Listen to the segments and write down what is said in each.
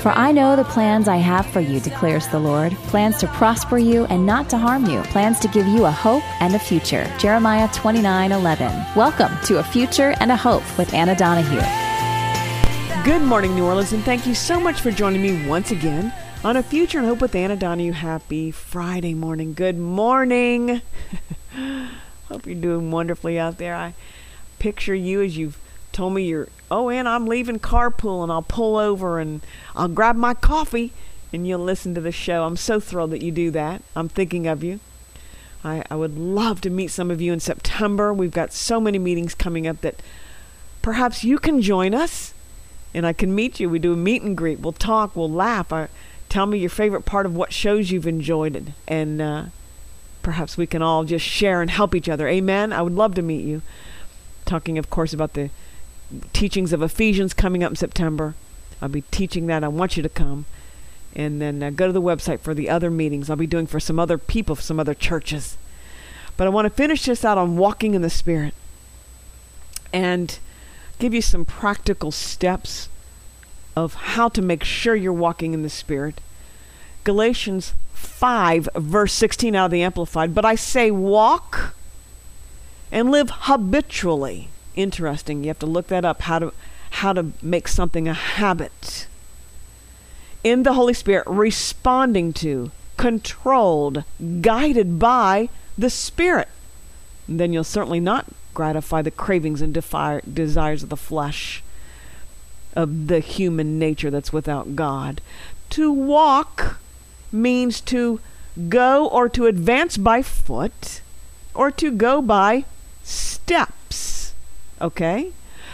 For I know the plans I have for you, declares the Lord, plans to prosper you and not to harm you, plans to give you a hope and a future. Jeremiah 29:11. Welcome to A Future and a Hope with Anna Donahue. Good morning, New Orleans, and thank you so much for joining me once again on A Future and Hope with Anna Donahue. Happy Friday morning. Good morning. Hope you're doing wonderfully out there. I picture you as you've told me Anna, I'm leaving carpool and I'll pull over and I'll grab my coffee and you'll listen to the show. I'm so thrilled that you do that. I'm thinking of you. I would love to meet some of you in September. We've got so many meetings coming up that perhaps you can join us and I can meet you. We do a meet and greet. We'll talk. We'll laugh. Tell me your favorite part of what shows you've enjoyed and perhaps we can all just share and help each other. Amen? I would love to meet you. Talking, of course, about the teachings of Ephesians coming up in September. I'll be teaching that. I want you to come. And then go to the website for the other meetings I'll be doing for some other people, some other churches. But I want to finish this out on walking in the Spirit and give you some practical steps of how to make sure you're walking in the Spirit. Galatians 5, verse 16 out of the Amplified. But I say walk and live habitually. Interesting. You have to look that up, how to make something a habit. In the Holy Spirit, responding to, controlled, guided by the Spirit. And then you'll certainly not gratify the cravings and desires of the flesh, of the human nature that's without God. To walk means to go or to advance by foot or to go by steps. Okay?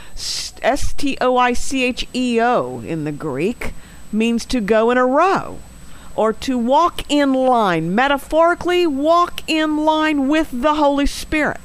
Stoicheo in the Greek means to go in a row or to walk in line. Metaphorically, walk in line with the Holy Spirit.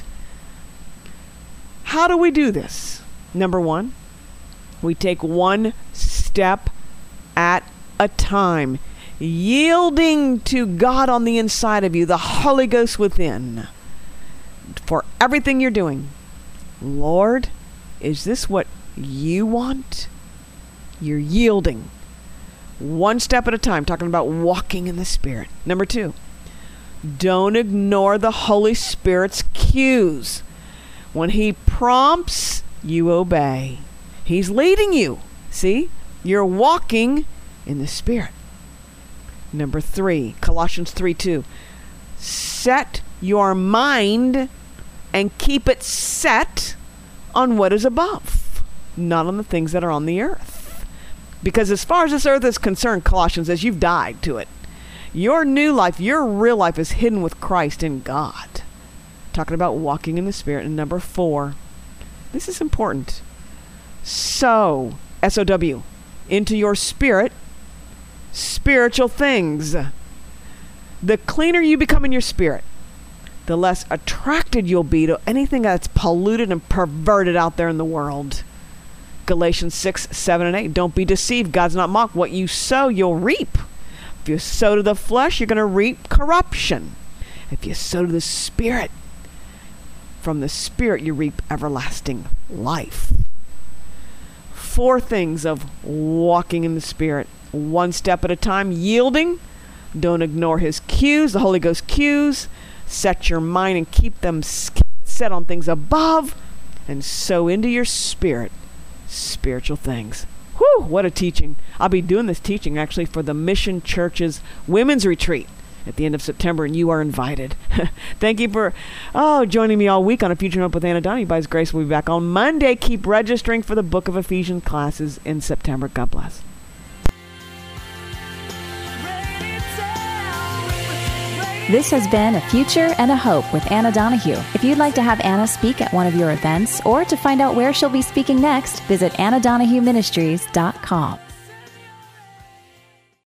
How do we do this? Number one, we take one step at a time, yielding to God on the inside of you, the Holy Ghost within, for everything you're doing. Lord, is this what you want? You're yielding. One step at a time, talking about walking in the Spirit. Number two, don't ignore the Holy Spirit's cues. When He prompts, you obey. He's leading you. See? You're walking in the Spirit. Number three, Colossians 3:2. Set your mind and keep it set on what is above, not on the things that are on the earth. Because as far as this earth is concerned, Colossians says, you've died to it. Your new life, your real life is hidden with Christ in God. Talking about walking in the Spirit. And number four, this is important. Sow, S-O-W, into your spirit, spiritual things. The cleaner you become in your spirit, the less attracted you'll be to anything that's polluted and perverted out there in the world. Galatians 6, 7, and 8. Don't be deceived. God's not mocked. What you sow, you'll reap. If you sow to the flesh, you're going to reap corruption. If you sow to the Spirit, from the Spirit you reap everlasting life. Four things of walking in the Spirit. One step at a time, yielding. Don't ignore His cues, the Holy Ghost cues. Set your mind and keep them set on things above, and sow into your spirit spiritual things. Whew, what a teaching. I'll be doing this teaching actually for the Mission Church's Women's Retreat at the end of September, and you are invited. Thank you for joining me all week on A Future and Hope with Anna Donahue. By His grace, we'll be back on Monday. Keep registering for the Book of Ephesians classes in September. God bless. This has been A Future and a Hope with Anna Donahue. If you'd like to have Anna speak at one of your events or to find out where she'll be speaking next, visit AnnaDonahueMinistries.com.